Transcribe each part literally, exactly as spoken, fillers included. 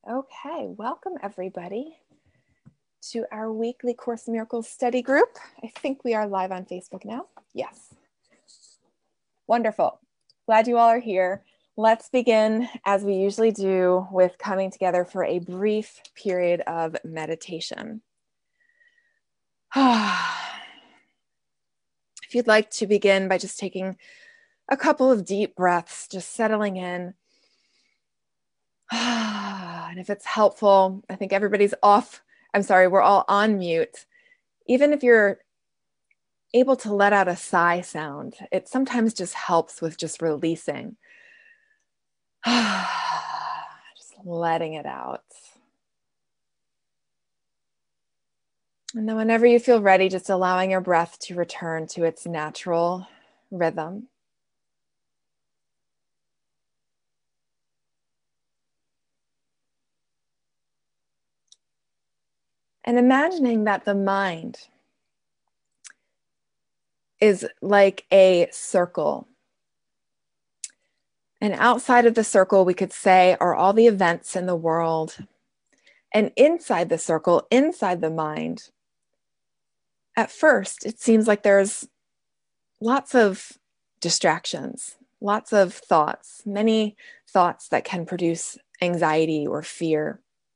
Okay, welcome everybody to our weekly Course in Miracles study group. I think we are live on Facebook now. Yes. Wonderful. Glad you all are here. Let's begin, as we usually do, with coming together for a brief period of meditation. If you'd like to begin by just taking a couple of deep breaths, just settling in. And if it's helpful, I think everybody's off. I'm sorry, we're all on mute. Even if you're able to let out a sigh sound, it sometimes just helps with just releasing. Just letting it out. And then whenever you feel ready, just allowing your breath to return to its natural rhythm. And imagining that the mind is like a circle. And outside of the circle, we could say, are all the events in the world. And inside the circle, inside the mind, at first, it seems like there's lots of distractions, lots of thoughts, many thoughts that can produce anxiety or fear.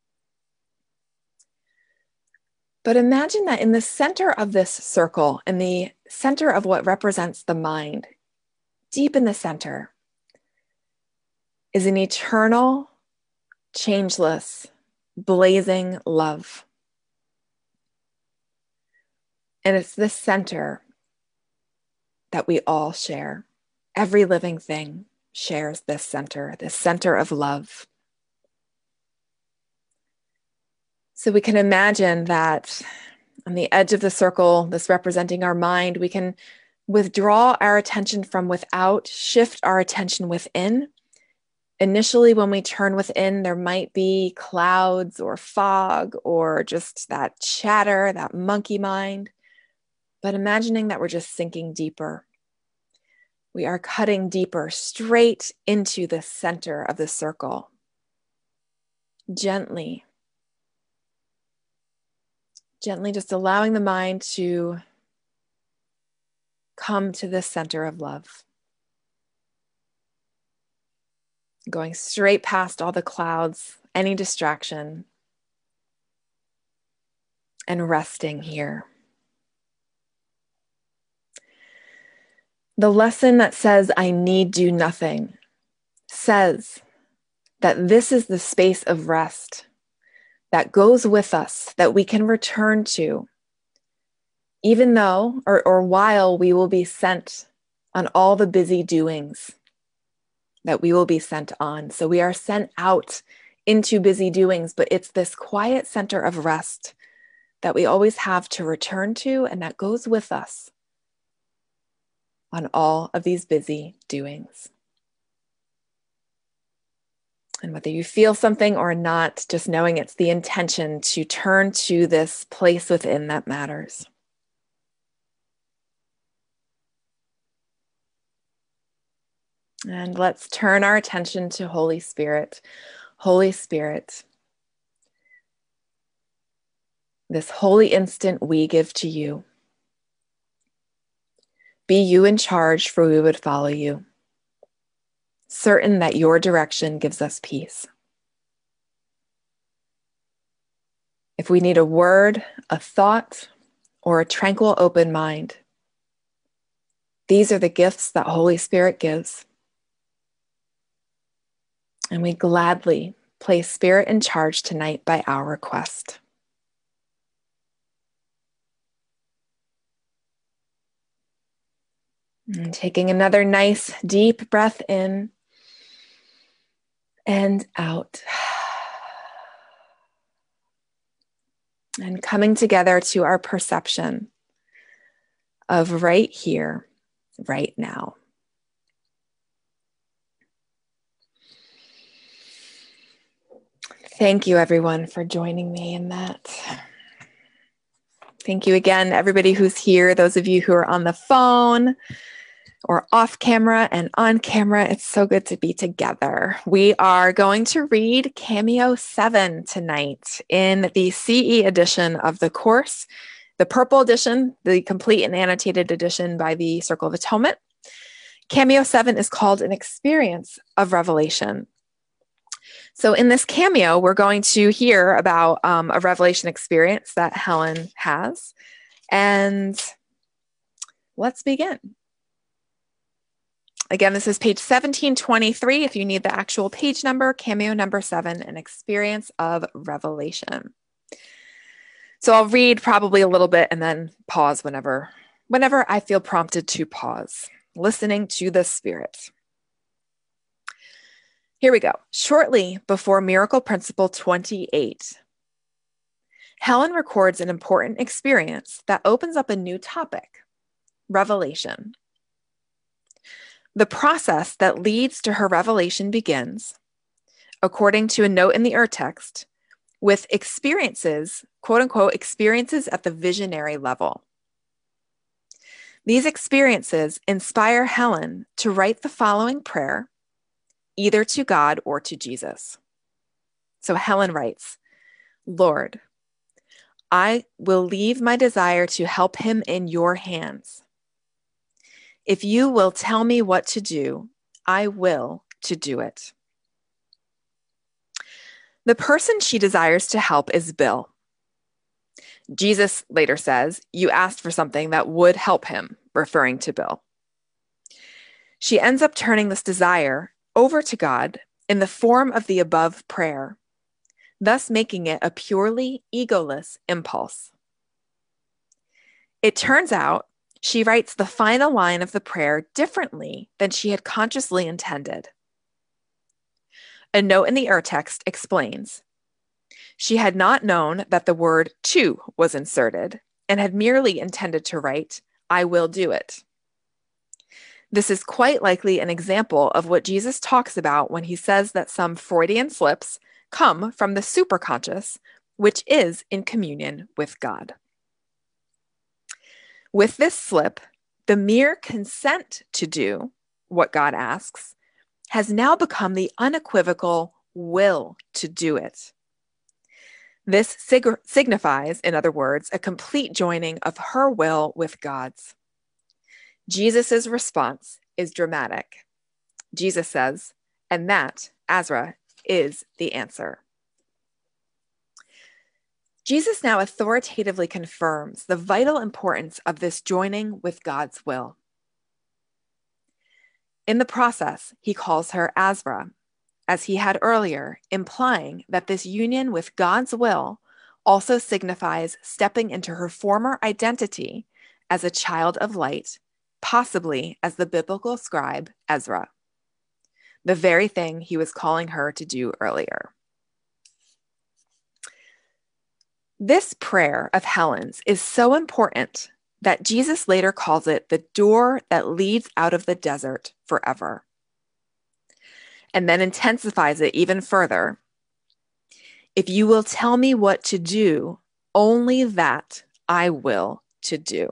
But imagine that in the center of this circle, in the center of what represents the mind, deep in the center, is an eternal, changeless, blazing love. And it's this center that we all share. Every living thing shares this center, this center of love. So we can imagine that on the edge of the circle, this representing our mind, we can withdraw our attention from without, shift our attention within. Initially, when we turn within, there might be clouds or fog or just that chatter, that monkey mind. But imagining that we're just sinking deeper. We are cutting deeper, straight into the center of the circle. Gently. Gently just allowing the mind to come to the center of love. Going straight past all the clouds, any distraction, and resting here. The lesson that says, I need do nothing, says that this is the space of rest that goes with us, that we can return to, even though, or, or while we will be sent on all the busy doings that we will be sent on. So we are sent out into busy doings, but it's this quiet center of rest that we always have to return to, and that goes with us on all of these busy doings. And whether you feel something or not, just knowing it's the intention to turn to this place within that matters. And let's turn our attention to Holy Spirit. Holy Spirit, this holy instant we give to you. Be you in charge, for we would follow you, certain that your direction gives us peace. If we need a word, a thought, or a tranquil open mind, these are the gifts that Holy Spirit gives. And we gladly place Spirit in charge tonight by our request. And taking another nice deep breath in and out. And coming together to our perception of right here, right now. Thank you, everyone, for joining me in that. Thank you again, everybody who's here, those of you who are on the phone or off camera and on camera. It's so good to be together. We are going to read Cameo seven tonight in the C E edition of the course, the purple edition, the complete and annotated edition by the Circle of Atonement. Cameo seven is called An Experience of Revelation. So in this cameo, we're going to hear about um, a revelation experience that Helen has. And let's begin. Again, this is page seventeen twenty-three. If you need the actual page number, cameo number seven, An Experience of Revelation. So I'll read probably a little bit and then pause whenever, whenever I feel prompted to pause, listening to the Spirit. Here we go. Shortly before Miracle Principle twenty-eight, Helen records an important experience that opens up a new topic, revelation. The process that leads to her revelation begins, according to a note in the urtext, with experiences, quote unquote, experiences at the visionary level. These experiences inspire Helen to write the following prayer, either to God or to Jesus. So Helen writes, Lord, I will leave my desire to help him in your hands. If you will tell me what to do, I will to do it. The person she desires to help is Bill. Jesus later says, you asked for something that would help him, referring to Bill. She ends up turning this desire over to God in the form of the above prayer, thus making it a purely egoless impulse. It turns out she writes the final line of the prayer differently than she had consciously intended. A note in the urtext explains, she had not known that the word to was inserted and had merely intended to write, I will do it. This is quite likely an example of what Jesus talks about when he says that some Freudian slips come from the superconscious, which is in communion with God. With this slip, the mere consent to do what God asks has now become the unequivocal will to do it. This sig- signifies, in other words, a complete joining of her will with God's. Jesus' response is dramatic. Jesus says, and that, Azra, is the answer. Jesus now authoritatively confirms the vital importance of this joining with God's will. In the process, he calls her Azra, as he had earlier, implying that this union with God's will also signifies stepping into her former identity as a child of light, possibly as the biblical scribe Ezra, the very thing he was calling her to do earlier. This prayer of Helen's is so important that Jesus later calls it the door that leads out of the desert forever, and then intensifies it even further. If you will tell me what to do, only that I will to do.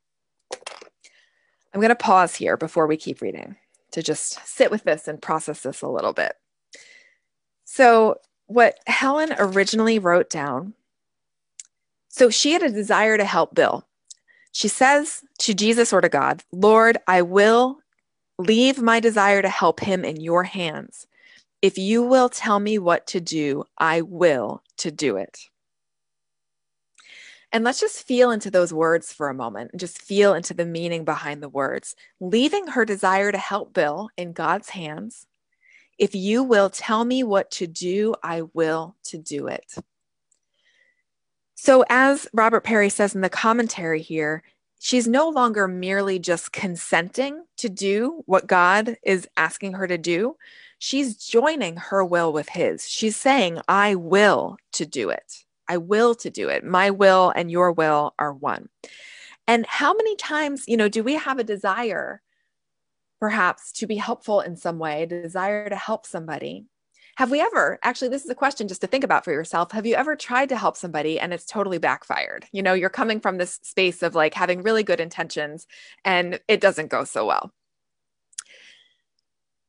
I'm going to pause here before we keep reading to just sit with this and process this a little bit. So what Helen originally wrote down, so she had a desire to help Bill. She says to Jesus or to God, Lord, I will leave my desire to help him in your hands. If you will tell me what to do, I will to do it. And let's just feel into those words for a moment and just feel into the meaning behind the words. Leaving her desire to help Bill in God's hands. If you will tell me what to do, I will to do it. So as Robert Perry says in the commentary here, she's no longer merely just consenting to do what God is asking her to do. She's joining her will with his. She's saying, I will to do it. I will to do it. My will and your will are one. And how many times, you know, do we have a desire, perhaps, to be helpful in some way, a desire to help somebody? Have we ever, actually, this is a question just to think about for yourself. Have you ever tried to help somebody and it's totally backfired? You know, you're coming from this space of like having really good intentions and it doesn't go so well.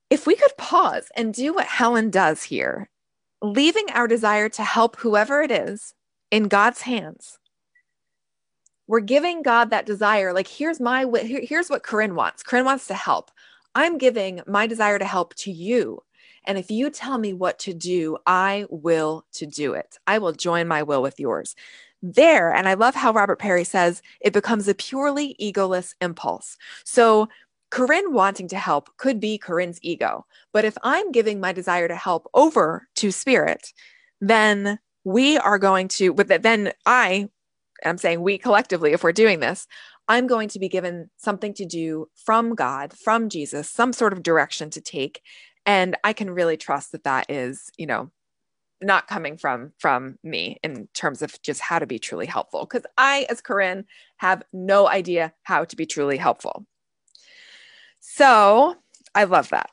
If we could pause and do what Helen does here, leaving our desire to help whoever it is in God's hands, we're giving God that desire. Like, here's my, here, here's what Corinne wants. Corinne wants to help. I'm giving my desire to help to you. And if you tell me what to do, I will to do it. I will join my will with yours. There, and I love how Robert Perry says, it becomes a purely egoless impulse. So Corinne wanting to help could be Corinne's ego. But if I'm giving my desire to help over to Spirit, then we are going to, but then I, I'm saying we collectively, if we're doing this, I'm going to be given something to do from God, from Jesus, some sort of direction to take. And I can really trust that that is, you know, not coming from from me in terms of just how to be truly helpful. Because I, as Corinne, have no idea how to be truly helpful. So I love that.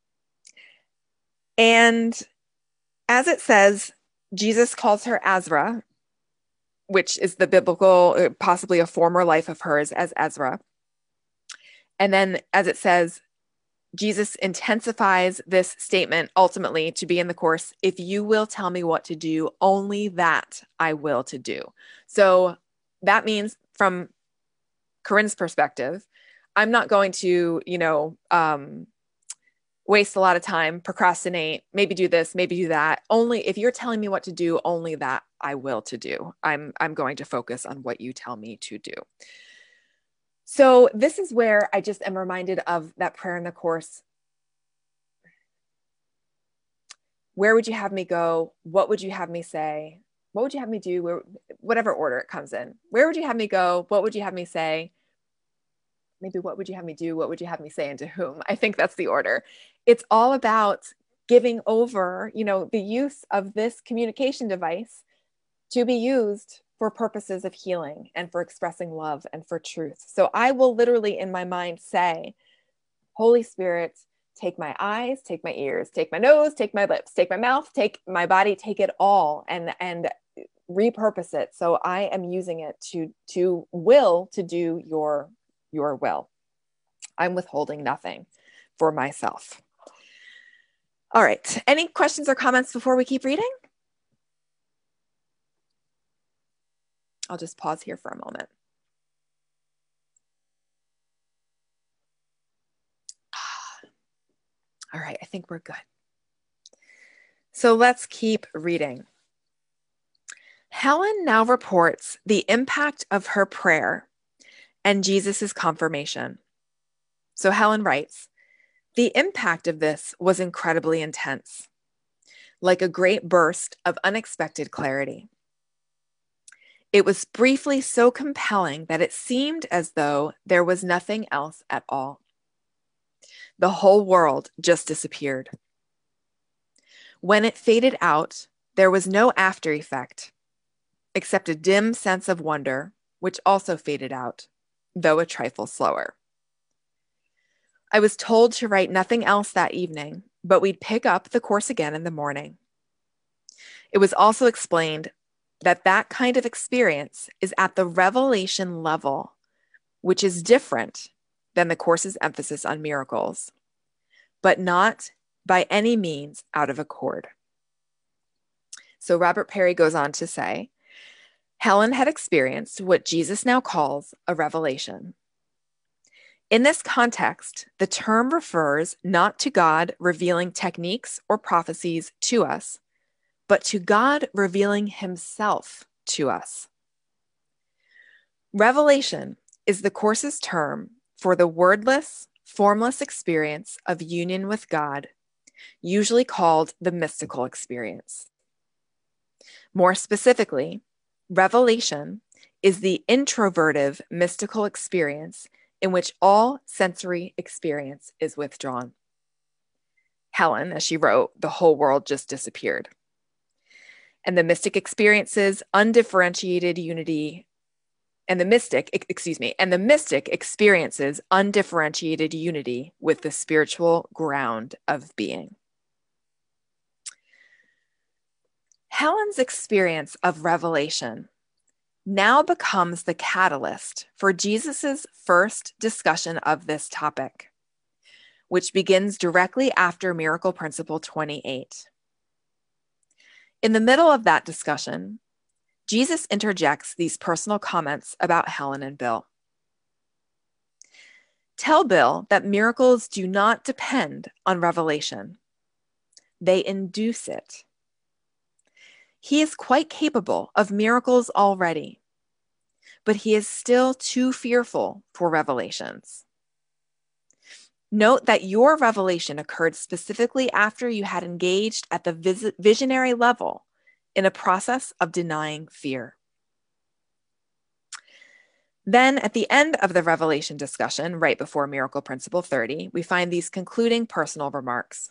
And as it says, Jesus calls her Azra, which is the biblical, possibly a former life of hers as Ezra. And then as it says, Jesus intensifies this statement ultimately to be in the course, if you will tell me what to do, only that I will to do. So that means from Corinne's perspective, I'm not going to, you know, um, waste a lot of time, procrastinate, maybe do this, maybe do that. Only if you're telling me what to do, only that I will to do. I'm, I'm going to focus on what you tell me to do. So this is where I just am reminded of that prayer in the course. Where would you have me go? What would you have me say? What would you have me do? Where, whatever order it comes in. Where would you have me go? What would you have me say? Maybe what would you have me do? What would you have me say, and to whom? I think that's the order. It's all about giving over, you know, the use of this communication device to be used for purposes of healing and for expressing love and for truth. So I will literally in my mind say, Holy Spirit, take my eyes, take my ears, take my nose, take my lips, take my mouth, take my body, take it all and, and repurpose it. So I am using it to, to will to do your, your will. I'm withholding nothing for myself. All right. Any questions or comments before we keep reading? I'll just pause here for a moment. All right, I think we're good. So let's keep reading. Helen now reports the impact of her prayer and Jesus's confirmation. So Helen writes, the impact of this was incredibly intense, like a great burst of unexpected clarity. It was briefly so compelling that it seemed as though there was nothing else at all. The whole world just disappeared. When it faded out, there was no after effect, except a dim sense of wonder, which also faded out, though a trifle slower. I was told to write nothing else that evening, but we'd pick up the course again in the morning. It was also explained that that kind of experience is at the revelation level, which is different than the course's emphasis on miracles, but not by any means out of accord. So Robert Perry goes on to say, Helen had experienced what Jesus now calls a revelation. In this context, the term refers not to God revealing techniques or prophecies to us, but to God revealing himself to us. Revelation is the course's term for the wordless, formless experience of union with God, usually called the mystical experience. More specifically, revelation is the introvertive mystical experience in which all sensory experience is withdrawn. Helen, as she wrote, the whole world just disappeared. And the mystic experiences undifferentiated unity, and the mystic, excuse me, and the mystic experiences undifferentiated unity with the spiritual ground of being. Helen's experience of revelation now becomes the catalyst for Jesus's first discussion of this topic, which begins directly after Miracle Principle twenty-eight. In the middle of that discussion, Jesus interjects these personal comments about Helen and Bill. Tell Bill that miracles do not depend on revelation. They induce it. He is quite capable of miracles already, but he is still too fearful for revelations. Note that your revelation occurred specifically after you had engaged at the vis- visionary level in a process of denying fear. Then at the end of the revelation discussion, right before Miracle Principle thirty, we find these concluding personal remarks.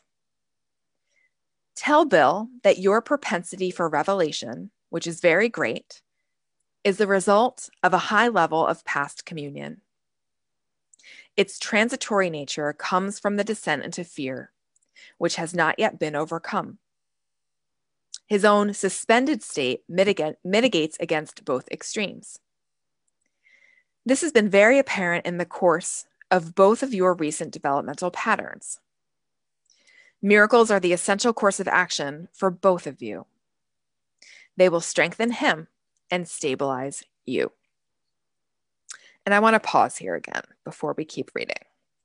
Tell Bill that your propensity for revelation, which is very great, is the result of a high level of past communion. Its transitory nature comes from the descent into fear, which has not yet been overcome. His own suspended state mitigate, mitigates against both extremes. This has been very apparent in the course of both of your recent developmental patterns. Miracles are the essential course of action for both of you. They will strengthen him and stabilize you. And I want to pause here again before we keep reading.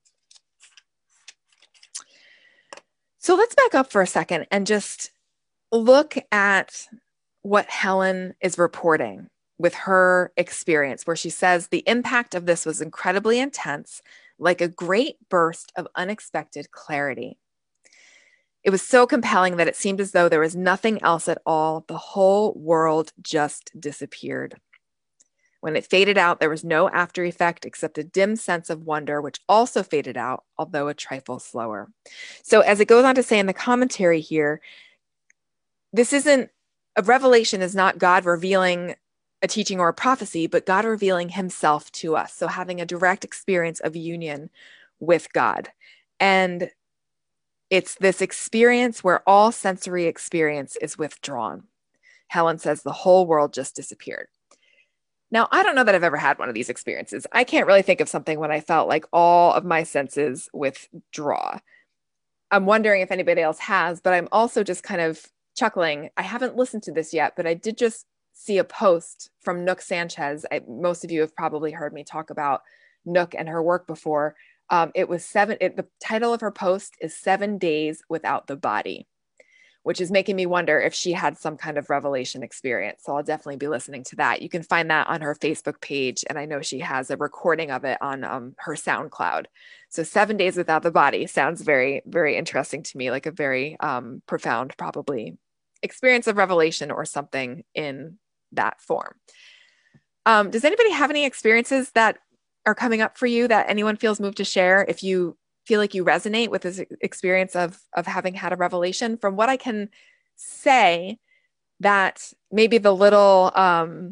So let's back up for a second and just look at what Helen is reporting with her experience, where she says the impact of this was incredibly intense, like a great burst of unexpected clarity. It was so compelling that it seemed as though there was nothing else at all. The whole world just disappeared. When it faded out, there was no after effect except a dim sense of wonder, which also faded out, although a trifle slower. So as it goes on to say in the commentary here, this isn't, a revelation is not God revealing a teaching or a prophecy, but God revealing himself to us. So having a direct experience of union with God. And it's this experience where all sensory experience is withdrawn. Helen says the whole world just disappeared. Now, I don't know that I've ever had one of these experiences. I can't really think of something when I felt like all of my senses withdraw. I'm wondering if anybody else has, but I'm also just kind of chuckling. I haven't listened to this yet, but I did just see a post from Nook Sanchez. I, most of you have probably heard me talk about Nook and her work before. Um, it was seven, it, the title of her post is Seven Days Without the Body, which is making me wonder if she had some kind of revelation experience. So I'll definitely be listening to that. You can find that on her Facebook page. And I know she has a recording of it on um, her SoundCloud. So Seven Days Without the Body sounds very, very interesting to me, like a very um, profound, probably, experience of revelation or something in that form. Um, does anybody have any experiences that are coming up for you that anyone feels moved to share? If you feel like you resonate with this experience of, of having had a revelation, from what I can say, that maybe the little um,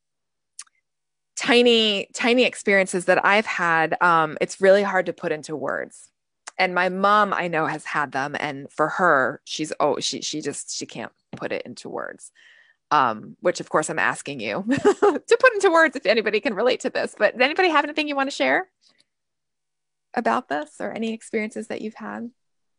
tiny, tiny experiences that I've had, um, it's really hard to put into words. And my mom, I know, has had them. And for her, she's, oh, she, she just, she can't put it into words. Um, which of course I'm asking you to put into words if anybody can relate to this. But does anybody have anything you want to share about this, or any experiences that you've had?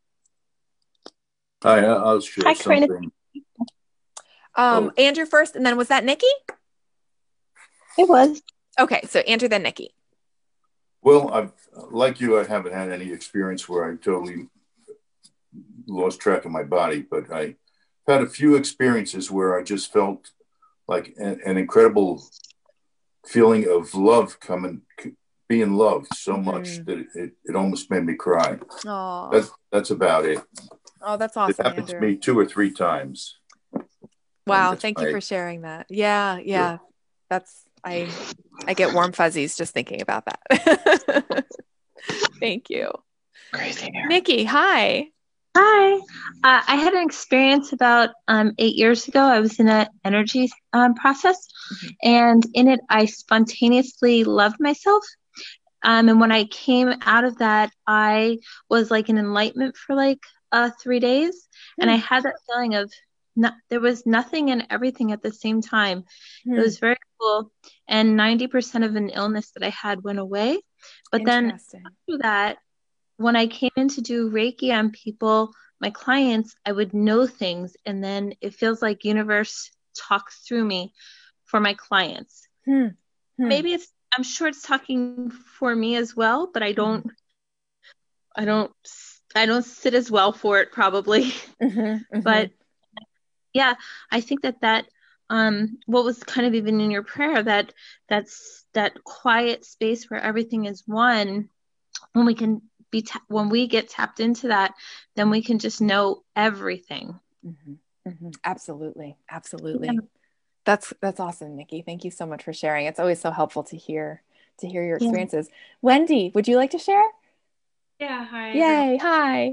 Hi, I'll share Hi, something. Um, oh. Andrew first, and then was that Nikki? It was. Okay, so Andrew, then Nikki. Well, I've, like you, I haven't had any experience where I totally lost track of my body, but I had a few experiences where I just felt like an, an incredible feeling of love coming, being loved so much mm. that it, it almost made me cry. Aww. That's, that's about it. Oh, that's awesome, It happened Andrew. to me two or three times. Wow, thank you for sharing that. Yeah, yeah. Sure. That's, I I get warm fuzzies just thinking about that. Thank you. Crazy. Nikki, hi. Hi. Uh, I had an experience about um, eight years ago. I was in an energy um, process, mm-hmm. and in it, I spontaneously loved myself. Um, and when I came out of that, I was like in enlightenment for like uh, three days, mm-hmm. and I had that feeling of no, there was nothing and everything at the same time. Mm-hmm. It was very cool, and ninety percent of an illness that I had went away. But then after that, when I came in to do Reiki on people, my clients, I would know things, and then it feels like universe talks through me for my clients. Hmm. Hmm. Maybe it's, I'm sure it's talking for me as well, but I don't, Mhm. I don't, I don't sit as well for it probably. Mm-hmm, mm-hmm. But yeah, I think that that, um, what was kind of even in your prayer, that that's that quiet space where everything is one, when we can be, ta- when we get tapped into that, then we can just know everything. Mm-hmm, mm-hmm. Absolutely. Absolutely. Yeah. That's, that's awesome, Nikki. Thank you so much for sharing. It's always so helpful to hear, to hear your Yeah. experiences. Wendy, would you like to share? Yeah, hi everyone. Yay. Hi.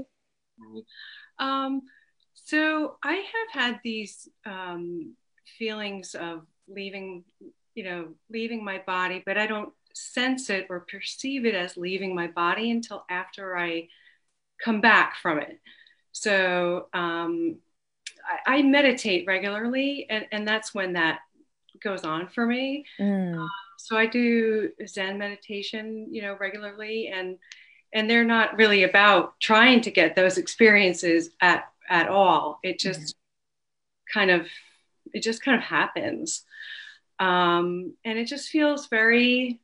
Um, so I have had these um, feelings of leaving, you know, leaving my body, but I don't sense it or perceive it as leaving my body until after I come back from it. So um, I, I meditate regularly, and, and that's when that goes on for me. Mm. So I do Zen meditation, you know, regularly, and and they're not really about trying to get those experiences at at all. It just mm-hmm. kind of it just kind of happens, um, and it just feels very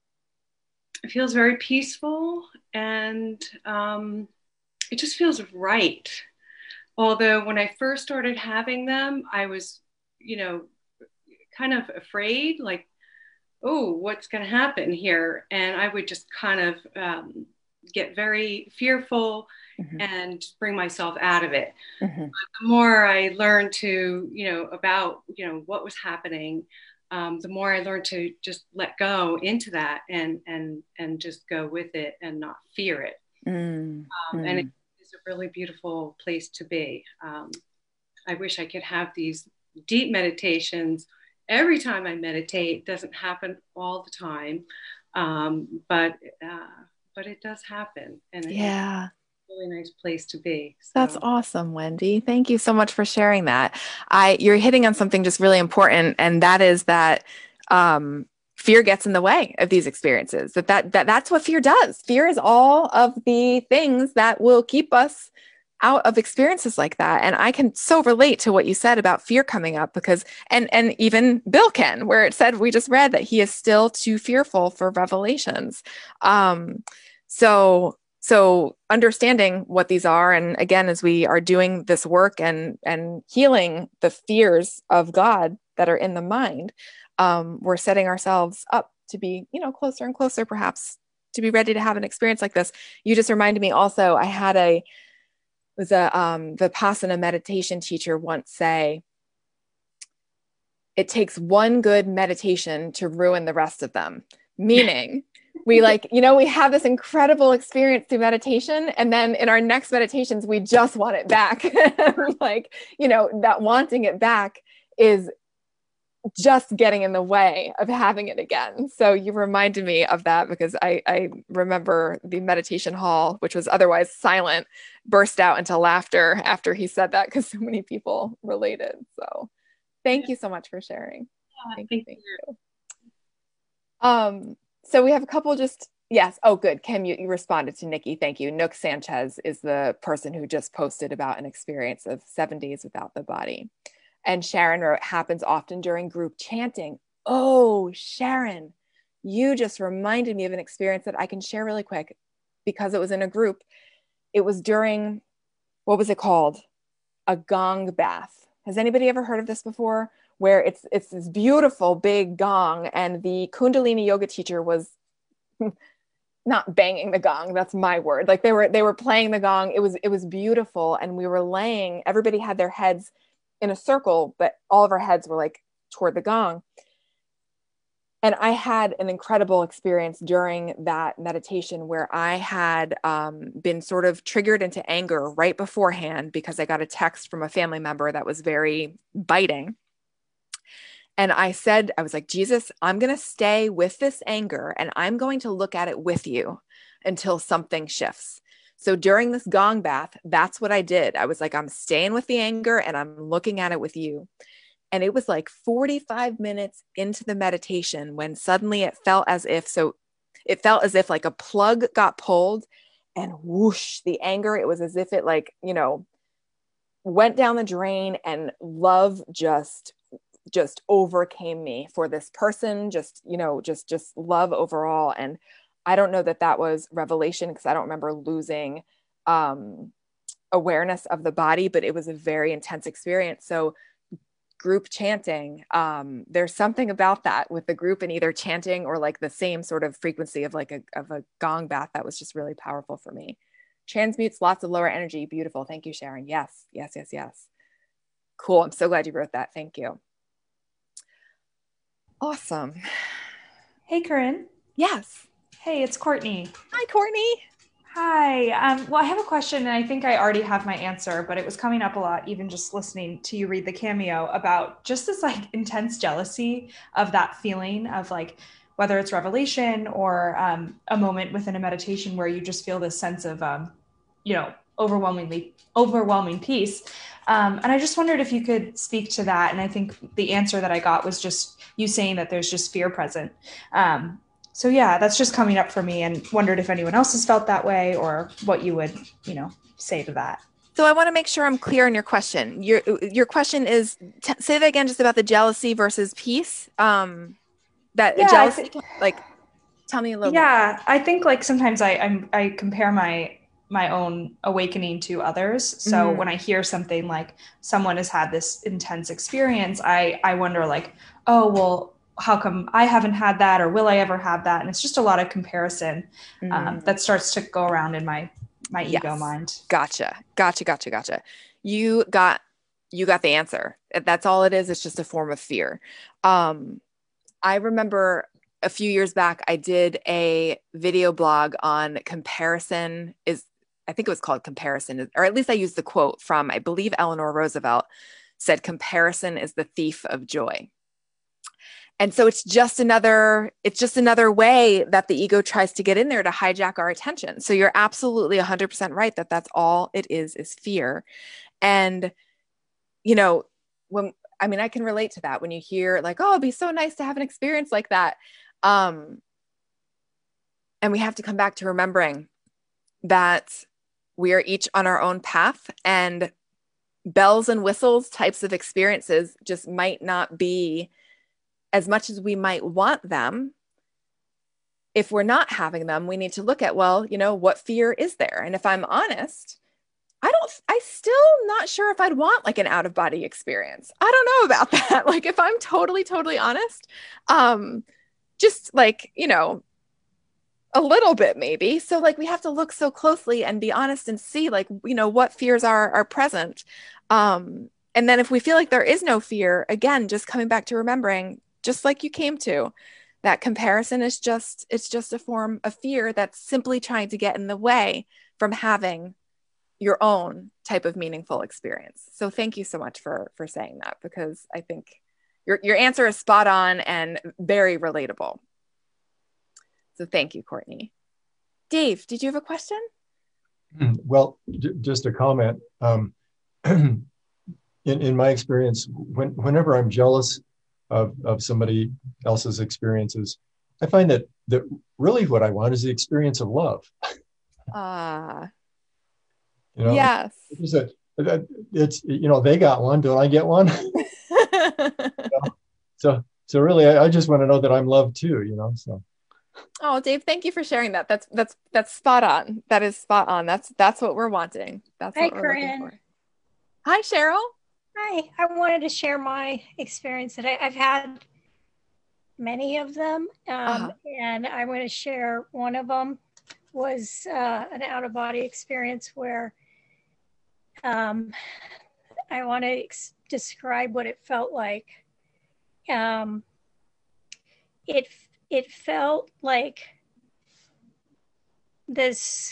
it feels very peaceful, and um, it just feels right. Although when I first started having them, I was, you know, kind of afraid, like, oh, what's going to happen here? And I would just kind of um, get very fearful mm-hmm. and bring myself out of it. Mm-hmm. But the more I learned to, you know, about, you know, what was happening, um, the more I learned to just let go into that and and and just go with it and not fear it. Mm-hmm. Um, and it is a really beautiful place to be. Um, I wish I could have these deep meditations. Every time I meditate, it doesn't happen all the time, um, but uh, but it does happen, and yeah, it's a really nice place to be. So. That's awesome, Wendy. Thank you so much for sharing that. I you're hitting on something just really important, and that is that um, fear gets in the way of these experiences. That, that that that's what fear does. Fear is all of the things that will keep us out of experiences like that. And I can so relate to what you said about fear coming up, because, and, and even Bill can, where it said, we just read that he is still too fearful for revelations. Um, so, so understanding what these are, and again, as we are doing this work and, and healing the fears of God that are in the mind, um, we're setting ourselves up to be, you know, closer and closer, perhaps, to be ready to have an experience like this. You just reminded me also, I had a, was a um, Vipassana meditation teacher once say, it takes one good meditation to ruin the rest of them. Meaning, we like, you know, we have this incredible experience through meditation, and then in our next meditations, we just want it back. Like, you know, that wanting it back is just getting in the way of having it again. So you reminded me of that, because I, I remember the meditation hall, which was otherwise silent, burst out into laughter after he said that, because so many people related. So thank yeah. you so much for sharing. Yeah, thank, thank, you, thank you. you. Um, so we have a couple just, yes. Oh, good. Kim, you, you responded to Nikki. Thank you. Nook Sanchez is the person who just posted about an experience of seven days without the body. And Sharon wrote, happens often during group chanting. Oh, Sharon, you just reminded me of an experience that I can share really quick, because it was in a group. It was during, what was it called? A gong bath. Has anybody ever heard of this before? Where it's it's this beautiful big gong, and the Kundalini yoga teacher was not banging the gong, that's my word. Like they were they were playing the gong. It was it was beautiful, and we were laying. Everybody had their heads in a circle, but all of our heads were like toward the gong. And I had an incredible experience during that meditation where I had um, been sort of triggered into anger right beforehand, because I got a text from a family member that was very biting. And I said, I was like, Jesus, I'm going to stay with this anger, and I'm going to look at it with you until something shifts. So during this gong bath, that's what I did. I was like, I'm staying with the anger, and I'm looking at it with you. And it was like forty-five minutes into the meditation when suddenly it felt as if, so it felt as if like a plug got pulled, and whoosh, the anger, it was as if it like, you know, went down the drain, and love just just overcame me for this person, just, you know, just just love overall. And I don't know that that was revelation, because I don't remember losing um awareness of the body, but it was a very intense experience. So group chanting, um there's something about that with the group, and either chanting or like the same sort of frequency of like a of a gong bath, that was just really powerful for me. Transmutes lots of lower energy. Beautiful. Thank you, Sharon. Yes, yes, yes, yes. Cool. I'm so glad you wrote that. Thank you. Awesome. Hey, Corinne. Yes. Hey, it's Courtney. Hi, Courtney. Hi. Um, well, I have a question, and I think I already have my answer, but it was coming up a lot, even just listening to you read the cameo, about just this like intense jealousy of that feeling of like, whether it's revelation or um, a moment within a meditation where you just feel this sense of, um, you know, overwhelmingly overwhelming peace. Um, and I just wondered if you could speak to that. And I think the answer that I got was just you saying that there's just fear present. Um, so yeah, that's just coming up for me, and wondered if anyone else has felt that way, or what you would, you know, say to that. So I want to make sure I'm clear on your question. Your your question is, t- say that again, just about the jealousy versus peace. Um, that Yeah, jealousy, th- like, tell me a little yeah, more. I think like sometimes I I'm, I compare my my own awakening to others. So Mm. when I hear something like someone has had this intense experience, I I wonder like, oh well, how come I haven't had that, or will I ever have that? And it's just a lot of comparison um, Mm. that starts to go around in my my Yes. ego mind. Gotcha. Gotcha. Gotcha. Gotcha. You got you got the answer. That's all it is. It's just a form of fear. Um, I remember a few years back, I did a video blog on comparison is, I think it was called Comparison, or at least I used the quote from, I believe Eleanor Roosevelt said, comparison is the thief of joy. And so it's just another, it's just another way that the ego tries to get in there to hijack our attention. So you're absolutely one hundred percent right that that's all it is, is fear. And, you know, when, I mean, I can relate to that when you hear like, oh, it'd be so nice to have an experience like that. Um, and we have to come back to remembering that we are each on our own path, and bells and whistles types of experiences just might not be as much as we might want them. If we're not having them, we need to look at, well, you know, what fear is there? And if I'm honest, I don't, I still not sure if I'd want like an out of body experience. I don't know about that. Like if I'm totally, totally honest, um, just like, you know, a little bit maybe. So like we have to look so closely and be honest and see like, you know, what fears are, are present. Um, and then if we feel like there is no fear, again, just coming back to remembering, just like you came to, that comparison is just, it's just a form of fear that's simply trying to get in the way from having your own type of meaningful experience. So thank you so much for for saying that, because I think your your answer is spot on and very relatable. So thank you, Courtney. Dave, did you have a question? Well, j- just a comment. Um, in in my experience, when whenever I'm jealous of of somebody else's experiences, I find that that really what I want is the experience of love. Ah. Uh, You know, yes. It's, a, it's, you know, they got one. Don't I get one? You know? So, so really, I, I just want to know that I'm loved too, you know, so. Oh, Dave, thank you for sharing that. That's, that's, that's spot on. That is spot on. That's, that's what we're wanting. That's Hi, what we're Corinne. looking for. Hi, Cheryl. Hi, I wanted to share my experience that I, I've had many of them. Um, uh-huh. And I want to share one of them was uh, an out of body experience where Um, I want to ex- describe what it felt like. Um, it it felt like this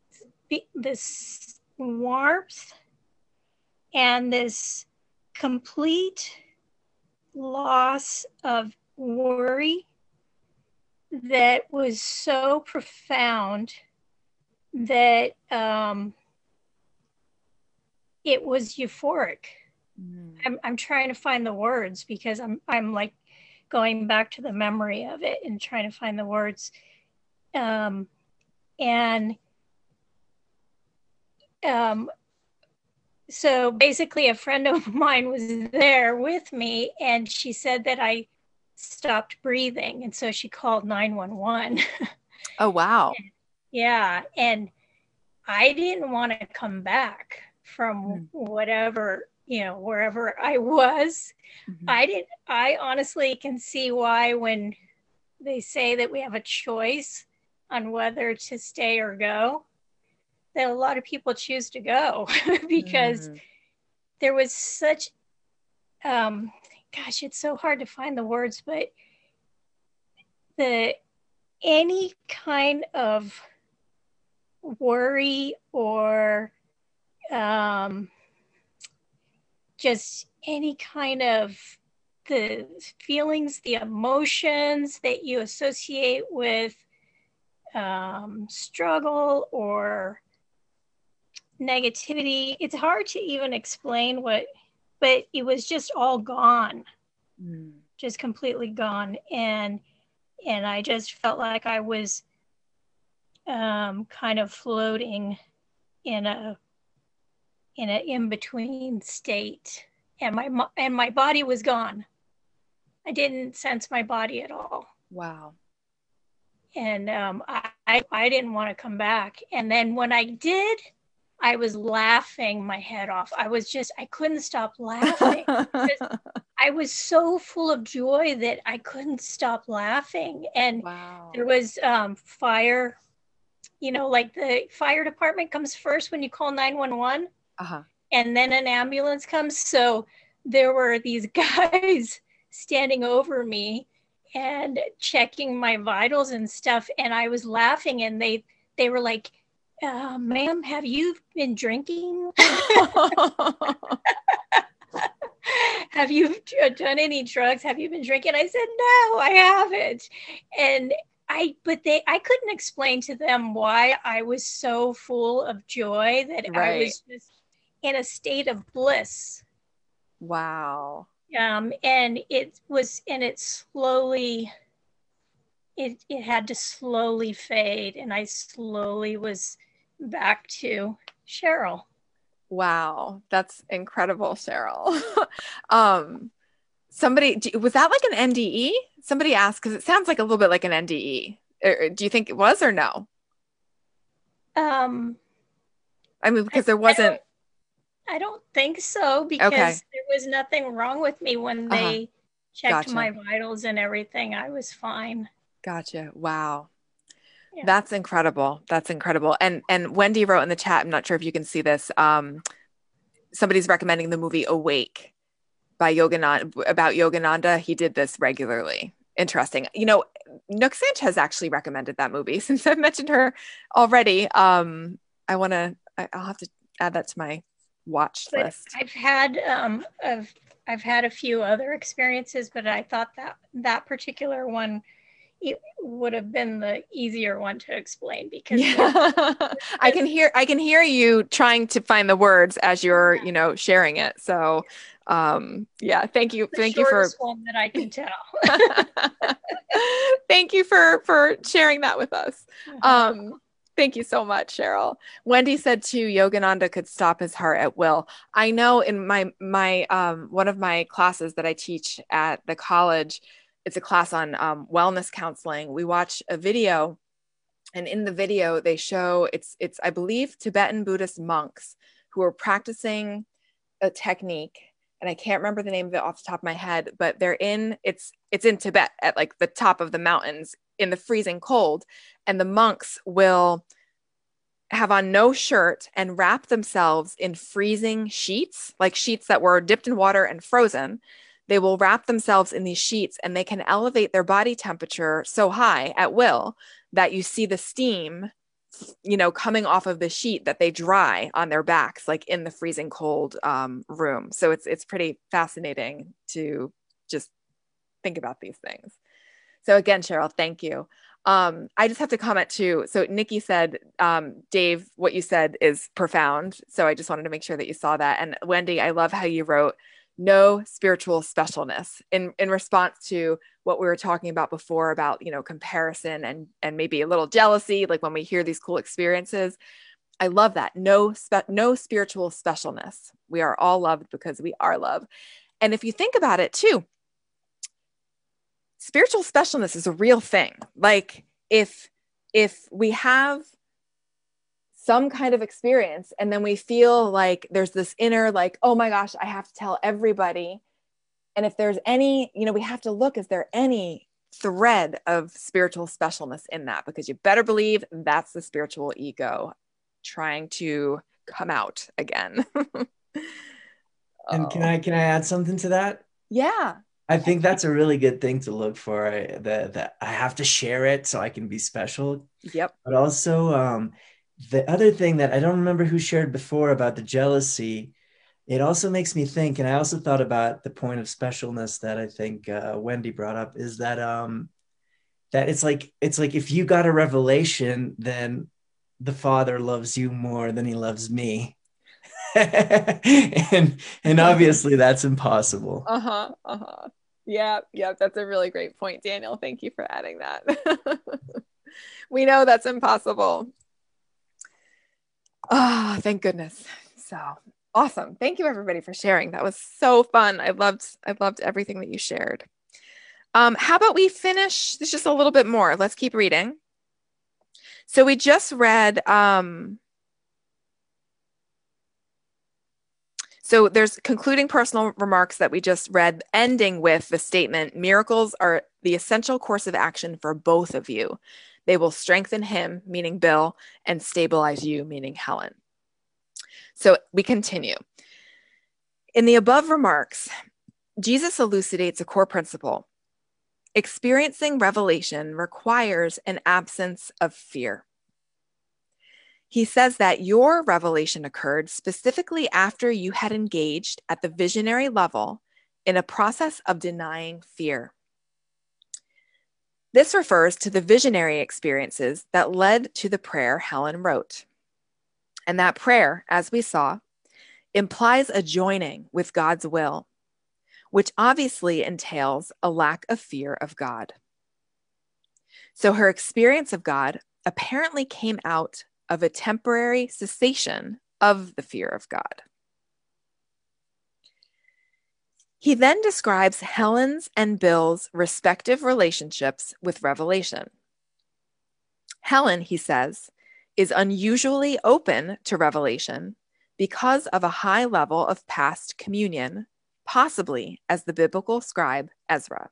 this warmth and this complete loss of worry that was so profound that um, it was euphoric. Mm. I'm I'm trying to find the words because I'm I'm like going back to the memory of it and trying to find the words. Um, and um, so basically a friend of mine was there with me, and she said that I stopped breathing. And so she called nine one one. Oh, wow. Yeah. And I didn't want to come back from Mm. whatever, you know, wherever I was. Mhm. I didn't, I honestly can see why when they say that we have a choice on whether to stay or go, that a lot of people choose to go because Mhm. there was such, um, gosh, it's so hard to find the words, but the, any kind of worry or um, just any kind of the feelings, the emotions that you associate with um, struggle or negativity. It's hard to even explain what, but it was just all gone, Mm. just completely gone. And, and I just felt like I was um, kind of floating in a, in an in-between state, and my and my body was gone. I didn't sense my body at all. Wow. And um, I, I I didn't want to come back. And then when I did, I was laughing my head off. I was just I couldn't stop laughing. I was so full of joy that I couldn't stop laughing. And Wow. there was um, fire. You know, like the fire department comes first when you call nine one one. Uh-huh. And then an ambulance comes. So there were these guys standing over me and checking my vitals and stuff. And I was laughing, and they, they were like, uh, ma'am, have you been drinking? Have you done any drugs? Have you been drinking? I said, no, I haven't. And I, but they, I couldn't explain to them why I was so full of joy that Right. I was just in a state of bliss. Wow. Um, and it was, and it slowly, it, it had to slowly fade. And I slowly was back to Cheryl. Wow. That's incredible, Cheryl. um, somebody, was that like an N D E? Somebody asked, because it sounds like a little bit like an N D E. Or, do you think it was or no? Um, I mean, because there wasn't. I don't think so, because Okay. there was nothing wrong with me when they Uh-huh. checked Gotcha. my vitals and everything. I was fine. Gotcha. Wow. Yeah. That's incredible. That's incredible. And and Wendy wrote in the chat, I'm not sure if you can see this. Um, somebody's recommending the movie Awake by Yogananda, about Yogananda. He did this regularly. Interesting. You know, Nook Sanchez actually recommended that movie. Since I've mentioned her already, um, I want to, I'll have to add that to my watch But list. I've had um I've I've had a few other experiences, but I thought that that particular one, it would have been the easier one to explain, because Yeah. I can hear I can hear you trying to find the words as you're, you know, sharing it. So um yeah, thank you. the Thank you for shortest one that I can tell. Thank you for for sharing that with us. Um thank you so much, Cheryl. Wendy said too, Yogananda could stop his heart at will. I know in my my um one of my classes that I teach at the college, it's a class on um, wellness counseling. We watch a video, and in the video they show it's it's I believe Tibetan Buddhist monks who are practicing a technique, and I can't remember the name of it off the top of my head, but they're in it's it's in Tibet at like the top of the mountains in the freezing cold, and the monks will have on no shirt and wrap themselves in freezing sheets, like sheets that were dipped in water and frozen. They will wrap themselves in these sheets, and they can elevate their body temperature so high at will that you see the steam, you know, coming off of the sheet that they dry on their backs, like in the freezing cold um, room. So it's it's pretty fascinating to just think about these things. So again, Cheryl, thank you. Um, I just have to comment too. So Nikki said, um, Dave, what you said is profound. So I just wanted to make sure that you saw that. And Wendy, I love how you wrote, no spiritual specialness, in, in response to what we were talking about before about, you know, comparison and, and maybe a little jealousy, like when we hear these cool experiences. I love that. No, spe- no spiritual specialness. We are all loved because we are loved. And if you think about it too, spiritual specialness is a real thing. Like if, if we have some kind of experience and then we feel like there's this inner, like, oh my gosh, I have to tell everybody. And if there's any, you know, we have to look, is there any thread of spiritual specialness in that? Because you better believe that's the spiritual ego trying to come out again. And can I can I add something to that? Yeah. I think that's a really good thing to look for. I, that that I have to share it so I can be special. Yep. But also, um, the other thing that I don't remember who shared before about the jealousy, it also makes me think, and I also thought about the point of specialness that I think uh, Wendy brought up, is that um, that it's like it's like if you got a revelation, then the Father loves you more than he loves me. and and obviously that's impossible. Uh-huh. Uh-huh. Yeah, yeah, that's a really great point, Daniel. Thank you for adding that. We know that's impossible. Ah, oh, thank goodness. So awesome. Thank you everybody for sharing. That was so fun. I loved I loved everything that you shared. Um, how about we finish this just a little bit more? Let's keep reading. So we just read um So there's concluding personal remarks that we just read, ending with the statement, miracles are the essential course of action for both of you. They will strengthen him, meaning Bill, and stabilize you, meaning Helen. So we continue. In the above remarks, Jesus elucidates a core principle. Experiencing revelation requires an absence of fear. He says that your revelation occurred specifically after you had engaged at the visionary level in a process of denying fear. This refers to the visionary experiences that led to the prayer Helen wrote. And that prayer, as we saw, implies a joining with God's will, which obviously entails a lack of fear of God. So her experience of God apparently came out of a temporary cessation of the fear of God. He then describes Helen's and Bill's respective relationships with revelation. Helen, he says, is unusually open to revelation because of a high level of past communion, possibly as the biblical scribe Ezra.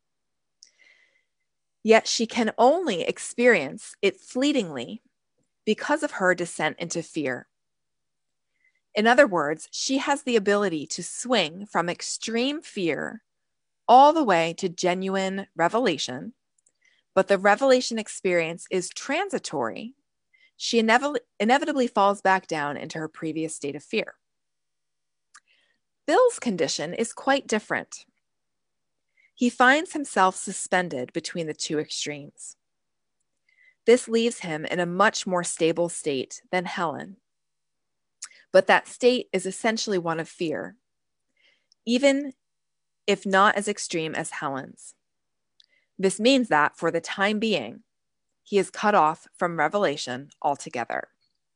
Yet she can only experience it fleetingly because of her descent into fear. In other words, she has the ability to swing from extreme fear all the way to genuine revelation, but the revelation experience is transitory. She inevitably, inevitably falls back down into her previous state of fear. Bill's condition is quite different. He finds himself suspended between the two extremes. This leaves him in a much more stable state than Helen. But that state is essentially one of fear, even if not as extreme as Helen's. This means that, for the time being, he is cut off from revelation altogether.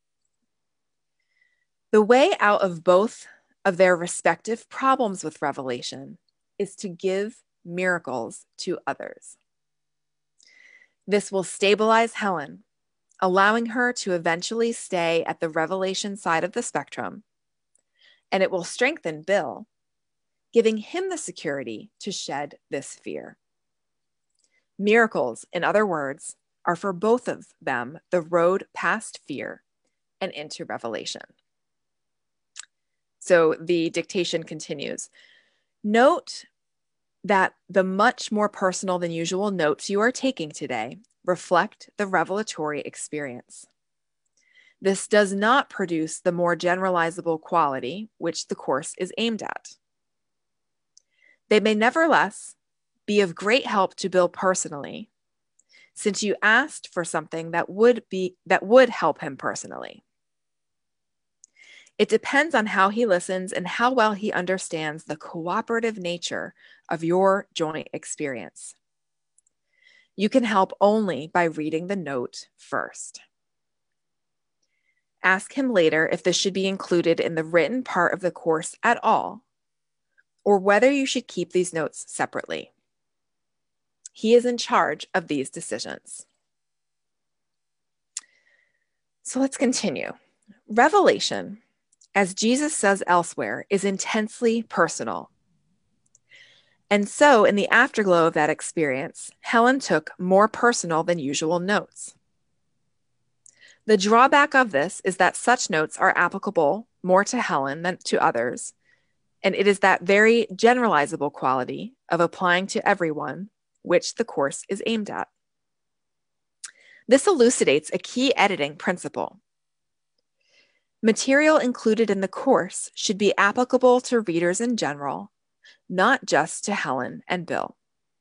The way out of both of their respective problems with revelation is to give miracles to others. This will stabilize Helen, allowing her to eventually stay at the revelation side of the spectrum, and it will strengthen Bill, giving him the security to shed this fear. Miracles, in other words, are for both of them the road past fear and into revelation. So the dictation continues. Note that the much more personal than usual notes you are taking today reflect the revelatory experience. This does not produce the more generalizable quality which the course is aimed at. They may nevertheless be of great help to Bill personally, since you asked for something that would be that would help him personally. It depends on how he listens and how well he understands the cooperative nature of your joint experience. You can help only by reading the note first. Ask him later if this should be included in the written part of the course at all, or whether you should keep these notes separately. He is in charge of these decisions. So let's continue. Revelation, as Jesus says elsewhere, is intensely personal. And so in the afterglow of that experience, Helen took more personal than usual notes. The drawback of this is that such notes are applicable more to Helen than to others, and it is that very generalizable quality of applying to everyone which the course is aimed at. This elucidates a key editing principle. Material included in the course should be applicable to readers in general, not just to Helen and Bill.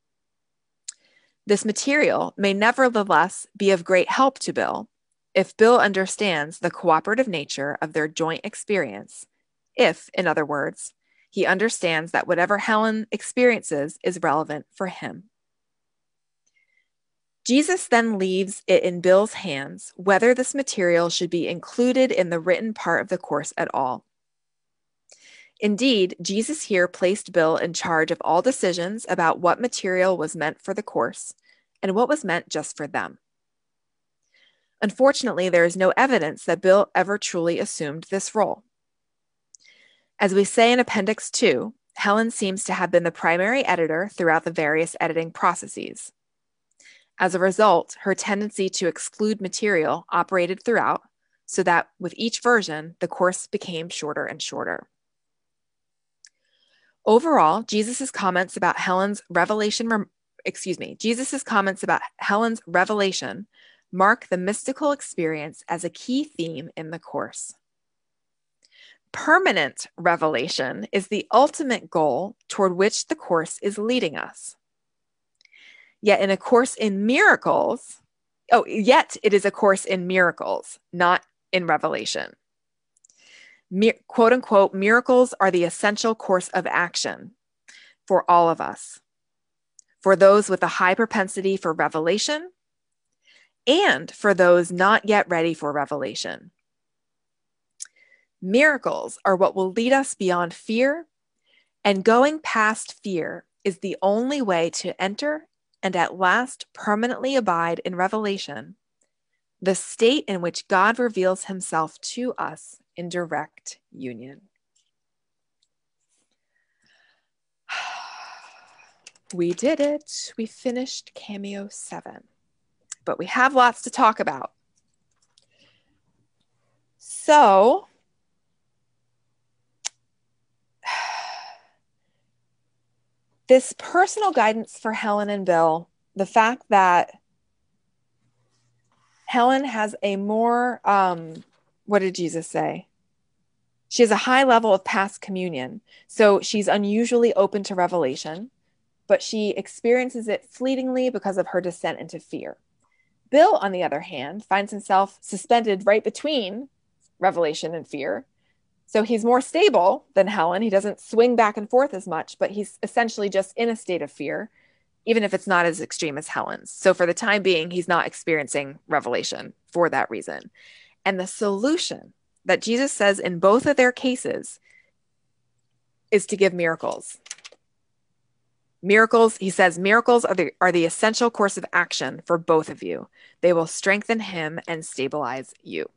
This material may nevertheless be of great help to Bill if Bill understands the cooperative nature of their joint experience, if, in other words, he understands that whatever Helen experiences is relevant for him. Jesus then leaves it in Bill's hands whether this material should be included in the written part of the course at all. Indeed, Jesus here placed Bill in charge of all decisions about what material was meant for the course and what was meant just for them. Unfortunately, there is no evidence that Bill ever truly assumed this role. As we say in Appendix two, Helen seems to have been the primary editor throughout the various editing processes. As a result, her tendency to exclude material operated throughout, so that with each version, the course became shorter and shorter. Overall, Jesus's comments about Helen's revelation, excuse me, Jesus's comments about Helen's revelation mark the mystical experience as a key theme in the course. Permanent revelation is the ultimate goal toward which the course is leading us. Yet in a course in miracles, oh, yet it is a course in miracles, not in revelation. Mir- quote unquote, miracles are the essential course of action for all of us, for those with a high propensity for revelation and for those not yet ready for revelation. Miracles are what will lead us beyond fear, and going past fear is the only way to enter and at last permanently abide in revelation, the state in which God reveals himself to us in direct union. We did it. We finished Cameo seven, but we have lots to talk about. So, this personal guidance for Helen and Bill, the fact that Helen has a more, um, what did Jesus say? She has a high level of past communion. So she's unusually open to revelation, but she experiences it fleetingly because of her descent into fear. Bill, on the other hand, finds himself suspended right between revelation and fear. So he's more stable than Helen. He doesn't swing back and forth as much, but he's essentially just in a state of fear, even if it's not as extreme as Helen's. So for the time being, he's not experiencing revelation for that reason. And the solution that Jesus says in both of their cases is to give miracles. Miracles, he says, miracles are the, are the essential course of action for both of you. They will strengthen him and stabilize you.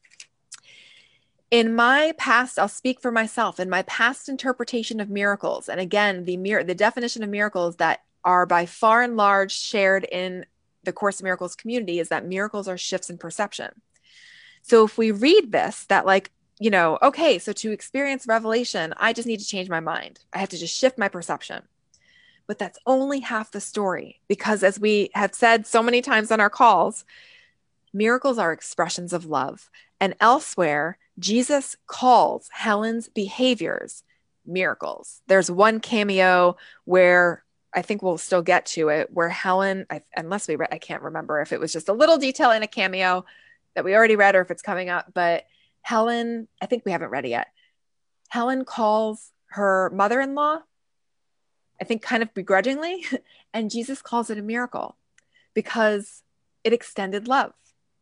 In my past, I'll speak for myself, in my past interpretation of miracles, and again, the, mir- the definition of miracles that are by far and large shared in the Course in Miracles community is that miracles are shifts in perception. So if we read this, that like, you know, okay, so to experience revelation, I just need to change my mind. I have to just shift my perception. But that's only half the story, because as we have said so many times on our calls, miracles are expressions of love. And elsewhere, Jesus calls Helen's behaviors miracles. There's one cameo where I think we'll still get to it, where Helen, I, unless we read, I can't remember if it was just a little detail in a cameo that we already read or if it's coming up, but Helen, I think we haven't read it yet. Helen calls her mother-in-law, I think kind of begrudgingly, and Jesus calls it a miracle because it extended love.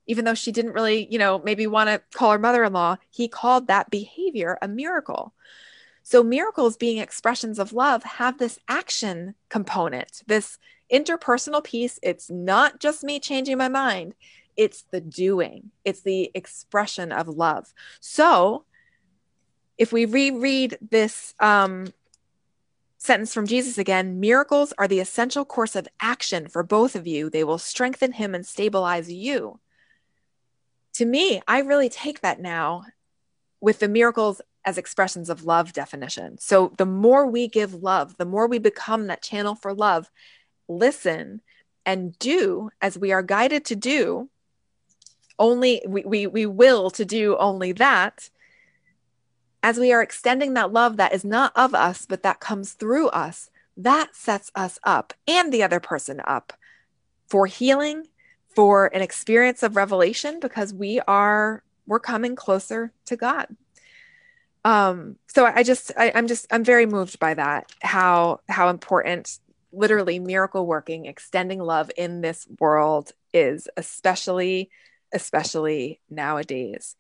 even though she didn't really, you know, maybe want to call her mother-in-law, he called that behavior a miracle. So miracles, being expressions of love, have this action component, this interpersonal piece. It's not just me changing my mind. It's the doing. It's the expression of love. So if we reread this um, sentence from Jesus again, miracles are the essential course of action for both of you. They will strengthen him and stabilize you. To me, I really take that now with the miracles as expressions of love definition. So the more we give love, the more we become that channel for love, listen and do as we are guided to do, only we, we, we will to do only that, as we are extending that love that is not of us, but that comes through us, that sets us up and the other person up for healing, for an experience of revelation, because we are, we're coming closer to God. Um, so I just, I, I'm just, I'm very moved by that, how, how important literally miracle working, extending love in this world is, especially, especially nowadays.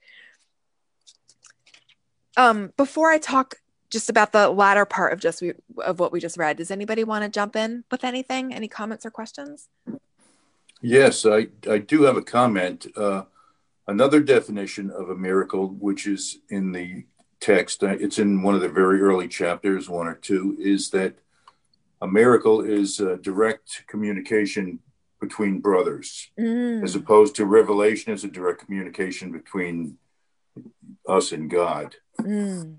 Um, before I talk just about the latter part of just, we, of what we just read, does anybody want to jump in with anything? Any comments or questions? Yes, I, I do have a comment. Uh, another definition of a miracle, which is in the text, it's in one of the very early chapters, one or two, is that a miracle is a direct communication between brothers, mm. as opposed to revelation as a direct communication between us and God. Mm.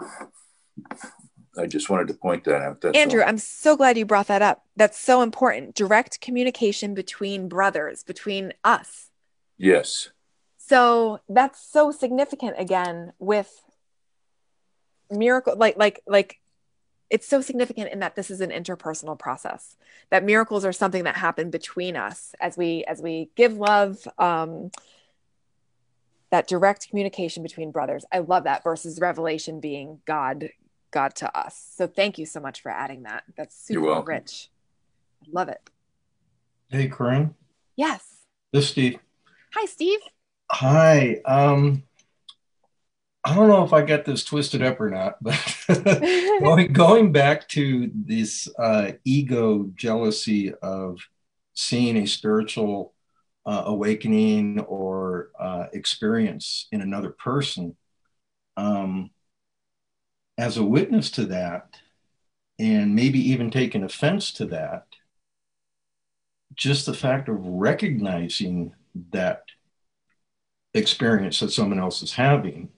I just wanted to point that out. That's Andrew, all. I'm so glad you brought that up. That's so important. Direct communication between brothers, between us. Yes. So that's so significant again with miracle, like, like, like it's so significant in that this is an interpersonal process, that miracles are something that happen between us as we, as we give love, um, that direct communication between brothers. I love that versus revelation being God, God to us. So thank you so much for adding that. That's super rich. I love it. Hey, Corinne. Yes. This is Steve. Hi, Steve. Hi. Um, I don't know if I got this twisted up or not, but going, going back to this uh, ego jealousy of seeing a spiritual uh, awakening or uh, experience in another person, um, as a witness to that, and maybe even taking offense to that, just the fact of recognizing that experience that someone else is having,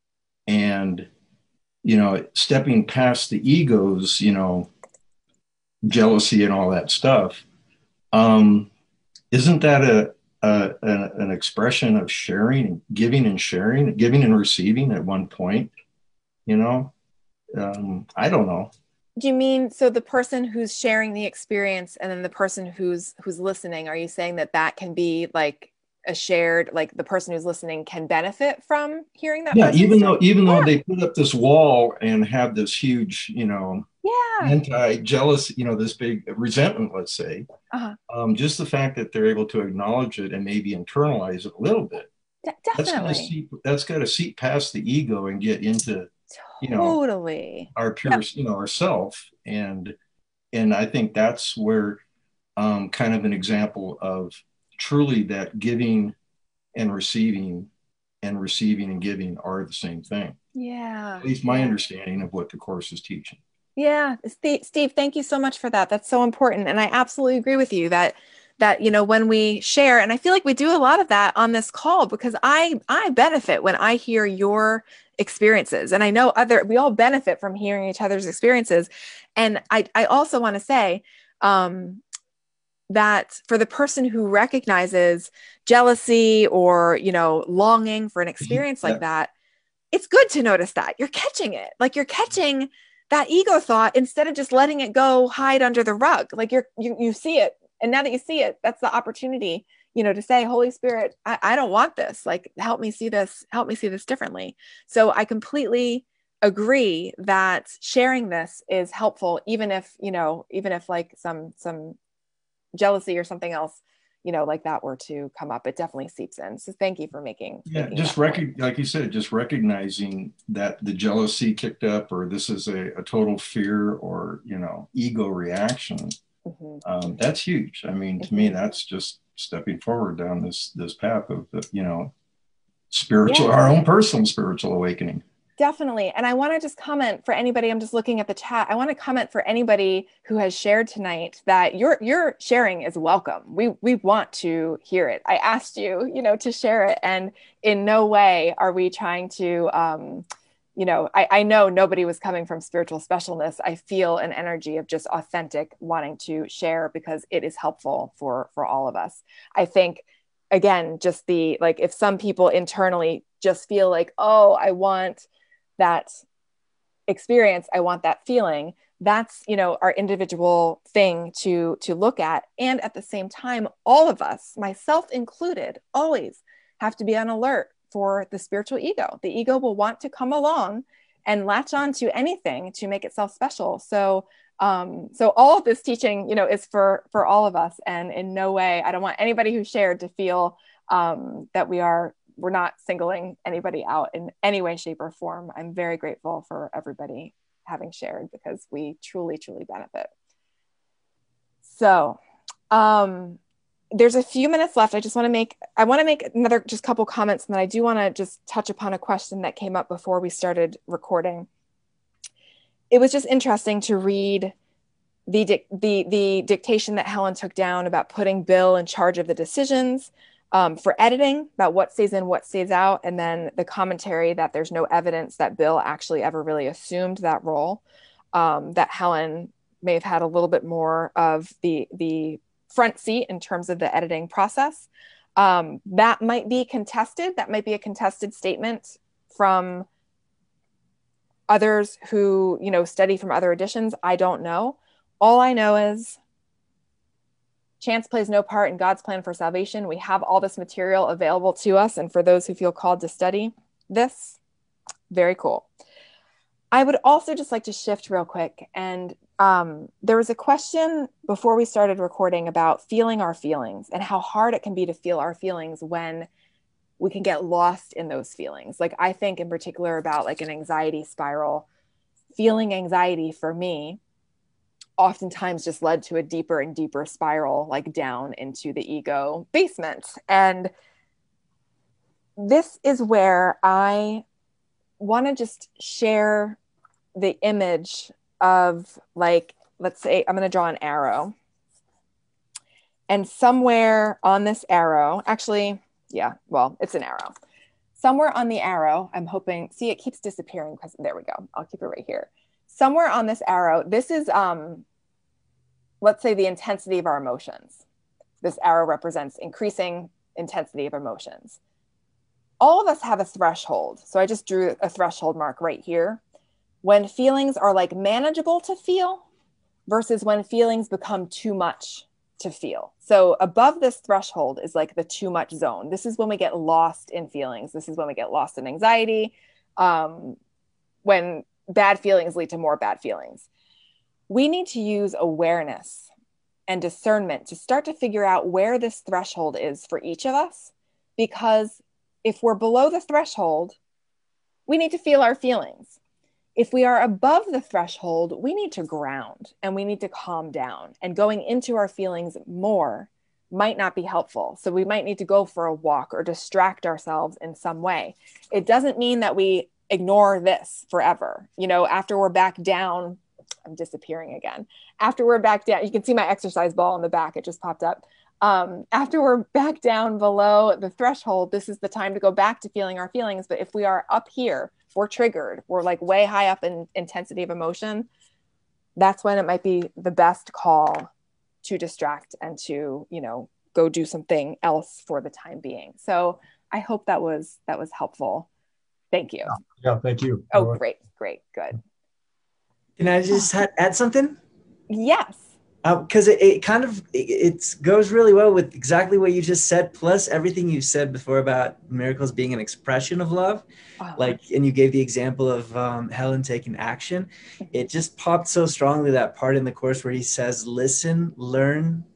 and, you know, stepping past the egos, you know, jealousy and all that stuff, um, isn't that a, a, a an expression of sharing, giving and sharing, giving and receiving at one point? You know, um, I don't know. Do you mean, so the person who's sharing the experience and then the person who's who's listening, are you saying that that can be like a shared, like the person who's listening can benefit from hearing that? Yeah, even story? though even yeah. though they put up this wall and have this huge, you know, yeah, anti-jealous, you know, this big resentment, let's say, uh-huh. um, just the fact that they're able to acknowledge it and maybe internalize it a little bit. De- definitely. That's got to seep, that's got to seep past the ego and get into, you know, totally our pure, yep. you know, ourself. And, and I think that's where um, kind of an example of truly that giving and receiving and receiving and giving are the same thing. Yeah. At least my yeah. understanding of what the Course is teaching. Yeah. Steve, thank you so much for that. That's so important. And I absolutely agree with you that, that, you know, when we share, and I feel like we do a lot of that on this call, because I, I benefit when I hear your experiences, and I know other, we all benefit from hearing each other's experiences. And I, I also want to say, um, that for the person who recognizes jealousy or, you know, longing for an experience like yeah. that, it's good to notice that you're catching it. Like you're catching that ego thought instead of just letting it go hide under the rug. Like you're, you, you see it. And now that you see it, that's the opportunity, you know, to say, Holy Spirit, I, I don't want this. Like, help me see this, help me see this differently. So I completely agree that sharing this is helpful, even if, you know, even if like some, some jealousy or something else, you know, like that were to come up, it definitely seeps in. So thank you for making. Yeah, making just rec- like you said, just recognizing that the jealousy kicked up, or this is a, a total fear or, you know, ego reaction. Mm-hmm. Um, that's huge. I mean, to mm-hmm. me, that's just stepping forward down this this path of, you know, spiritual, yeah. our own personal spiritual awakening. Definitely. And I want to just comment for anybody, I'm just looking at the chat. I want to comment for anybody who has shared tonight that your your sharing is welcome. We we want to hear it. I asked you, you know, to share it. And in no way are we trying to, um, you know, I, I know nobody was coming from spiritual specialness. I feel an energy of just authentic wanting to share because it is helpful for for all of us. I think, again, just the, like, if some people internally just feel like, oh, I want that experience, I want that feeling, that's, you know, our individual thing to to look at. And at the same time, all of us, myself included, always have to be on alert for the spiritual ego. The ego will want to come along and latch on to anything to make itself special. So um so all of this teaching, you know, is for for all of us, and in no way, I don't want anybody who shared to feel um that we are we're not singling anybody out in any way, shape, or form. I'm very grateful for everybody having shared because we truly, truly benefit. So um, there's a few minutes left. I just want to make, I want to make another just couple comments, and then I do want to just touch upon a question that came up before we started recording. It was just interesting to read the, the, the dictation that Helen took down about putting Bill in charge of the decisions Um, for editing, about what stays in, what stays out, and then the commentary that there's no evidence that Bill actually ever really assumed that role, um, that Helen may have had a little bit more of the, the front seat in terms of the editing process. Um, that might be contested. That might be a contested statement from others who, you know, study from other editions. I don't know. All I know is chance plays no part in God's plan for salvation. We have all this material available to us. And for those who feel called to study this, very cool. I would also just like to shift real quick. And um, there was a question before we started recording about feeling our feelings and how hard it can be to feel our feelings when we can get lost in those feelings. Like, I think in particular about like an anxiety spiral. Feeling anxiety for me oftentimes just led to a deeper and deeper spiral, like down into the ego basement. And this is where I want to just share the image of, like, let's say I'm going to draw an arrow. And somewhere on this arrow, actually, yeah, well, it's an arrow. Somewhere on the arrow, I'm hoping, see, it keeps disappearing because there we go. I'll keep it right here. Somewhere on this arrow, this is, um, let's say, the intensity of our emotions. This arrow represents increasing intensity of emotions. All of us have a threshold. So I just drew a threshold mark right here. When feelings are like manageable to feel versus when feelings become too much to feel. So above this threshold is like the too much zone. This is when we get lost in feelings. This is when we get lost in anxiety, um, when bad feelings lead to more bad feelings. We need to use awareness and discernment to start to figure out where this threshold is for each of us. Because if we're below the threshold, we need to feel our feelings. If we are above the threshold, we need to ground and we need to calm down. And going into our feelings more might not be helpful. So we might need to go for a walk or distract ourselves in some way. It doesn't mean that we ignore this forever. You know, after we're back down, I'm disappearing again. After we're back down, you can see my exercise ball in the back. It just popped up. Um, after we're back down below the threshold, this is the time to go back to feeling our feelings. But if we are up here, we're triggered, we're like way high up in intensity of emotion, that's when it might be the best call to distract and to, you know, go do something else for the time being. So I hope that was, that was helpful. Thank you. Yeah, thank you. Oh, great, great, good. Can I just add something? Yes. Because uh, it, it kind of it, it goes really well with exactly what you just said, plus everything you said before about miracles being an expression of love. Oh. Like, and you gave the example of um, Helen taking action. It just popped so strongly, that part in the course where he says, listen, learn,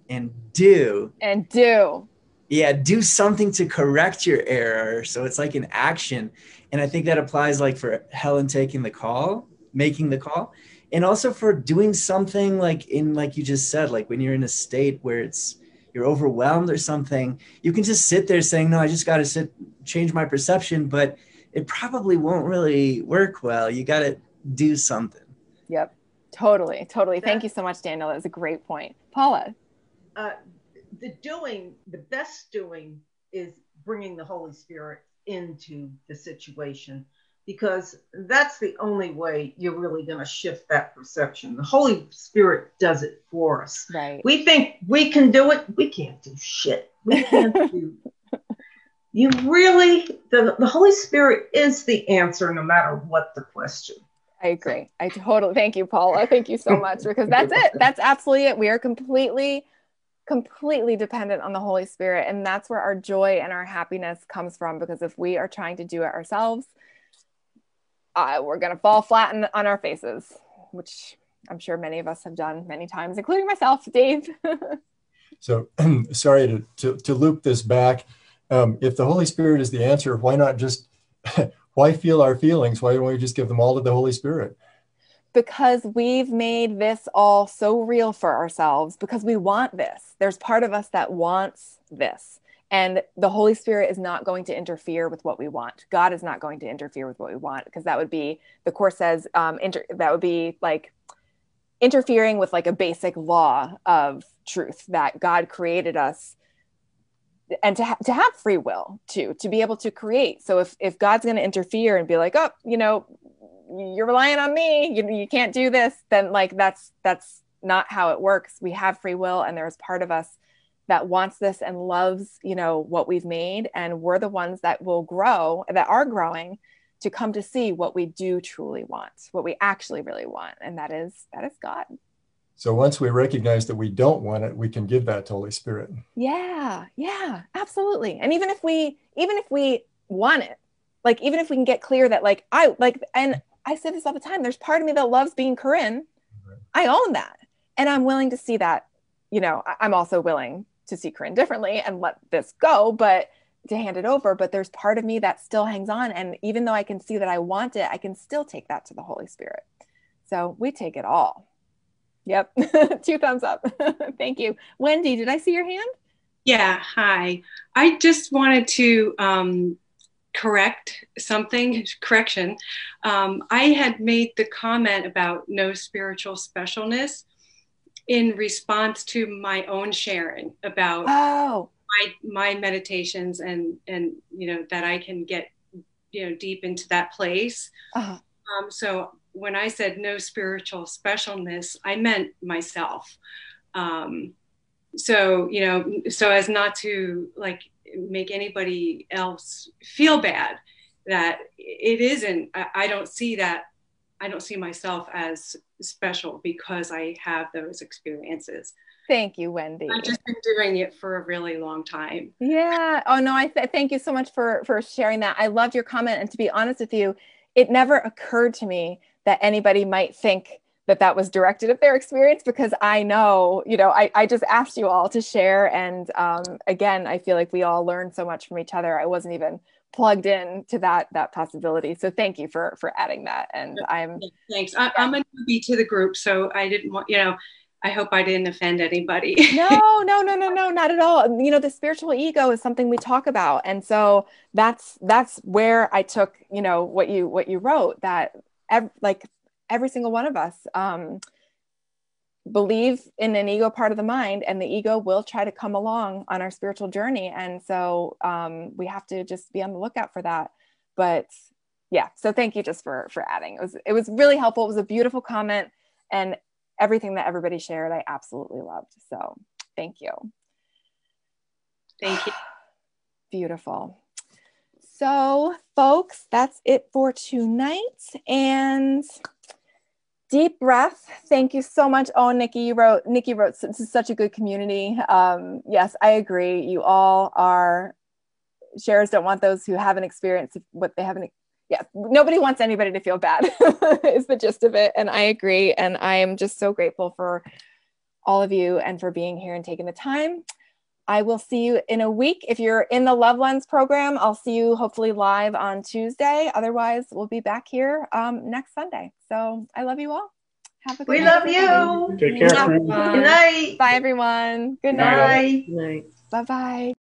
and do. And do. Yeah, do something to correct your error. So it's like an action. And I think that applies like for Helen taking the call, making the call, and also for doing something like in, like you just said, like when you're in a state where it's, you're overwhelmed or something, you can just sit there saying, no, I just got to sit, change my perception, but it probably won't really work well. You got to do something. Yep. Totally. Totally. That, Thank you so much, Daniel. That was a great point. Paula. Uh, the doing, the best doing is bringing the Holy Spirit into the situation, because that's the only way you're really going to shift that perception. The Holy Spirit does it for us. Right. We think we can do it. We can't do shit. We can't do. You really, the, the Holy Spirit is the answer, no matter what the question. I agree. I totally, thank you, Paula. Thank you so much, because that's it. That's absolutely it. We are completely, completely dependent on the Holy Spirit. And that's where our joy and our happiness comes from. Because if we are trying to do it ourselves, uh, we're going to fall flat in, on our faces, which I'm sure many of us have done many times, including myself, Dave. So sorry to, to, to loop this back. Um, if the Holy Spirit is the answer, why not just, why feel our feelings? Why don't we just give them all to the Holy Spirit? Because we've made this all so real for ourselves, because we want this. There's part of us that wants this. And the Holy Spirit is not going to interfere with what we want. God is not going to interfere with what we want, because that would be, the Course says, um, inter- that would be like interfering with like a basic law of truth, that God created us and to, ha- to have free will too, to be able to create. So if, if God's going to interfere and be like, oh, you know, you're relying on me, you, you can't do this, then like, that's, that's not how it works. We have free will, and there's part of us that wants this and loves, you know, what we've made. And we're the ones that will grow, that are growing, to come to see what we do truly want, what we actually really want. And that is, that is God. So once we recognize that we don't want it, we can give that to Holy Spirit. Yeah, yeah, absolutely. And even if we, even if we want it, like, even if we can get clear that like, I like, and I say this all the time, there's part of me that loves being Corinne. Right. I own that. And I'm willing to see that, you know, I'm also willing to see Corinne differently and let this go, but to hand it over. But there's part of me that still hangs on. And even though I can see that I want it, I can still take that to the Holy Spirit. So we take it all. Yep. Two thumbs up. Thank you. Wendy, did I see your hand? Yeah. Hi. I just wanted to um, correct something, correction. Um, I had made the comment about no spiritual specialness in response to my own sharing about oh. my, my meditations and, and, you know, that I can get, you know, deep into that place. Uh-huh. Um, so when I said no spiritual specialness, I meant myself. Um, so, you know, so as not to like make anybody else feel bad, that it isn't, I, I don't see that, I don't see myself as special because I have those experiences. Thank you, Wendy. I've just been doing it for a really long time. Yeah. Oh no, I th- thank you so much for, for sharing that. I loved your comment. And to be honest with you, it never occurred to me that anybody might think that that was directed at their experience, because I know, you know, I, I just asked you all to share. And um, again, I feel like we all learned so much from each other. I wasn't even plugged in to that, that possibility. So thank you for, for adding that. And I'm, thanks. I, I'm a newbie to the group, so I didn't want, you know, I hope I didn't offend anybody. no, no, no, no, no, not at all. You know, the spiritual ego is something we talk about. And so that's, that's where I took, you know, what you, what you wrote, that ev- like every single one of us um, believe in an ego part of the mind, and the ego will try to come along on our spiritual journey. And so um, we have to just be on the lookout for that. But yeah, so thank you just for, for adding. It was, it was really helpful. It was a beautiful comment, and everything that everybody shared, I absolutely loved. So thank you. Thank you. Beautiful. So folks, that's it for tonight. And deep breath. Thank you so much. Oh, Nikki, you wrote, Nikki wrote, this is such a good community. Um, yes, I agree. You all are, sharers don't want those who haven't experienced what they haven't. Yeah, nobody wants anybody to feel bad is the gist of it. And I agree. And I am just so grateful for all of you and for being here and taking the time. I will see you in a week. If you're in the Love Lens program, I'll see you hopefully live on Tuesday. Otherwise, we'll be back here um, next Sunday. So I love you all. Have a good We night. love you. Take care, friends. Good night. Bye, everyone. Good Bye. night. Good night. Bye-bye.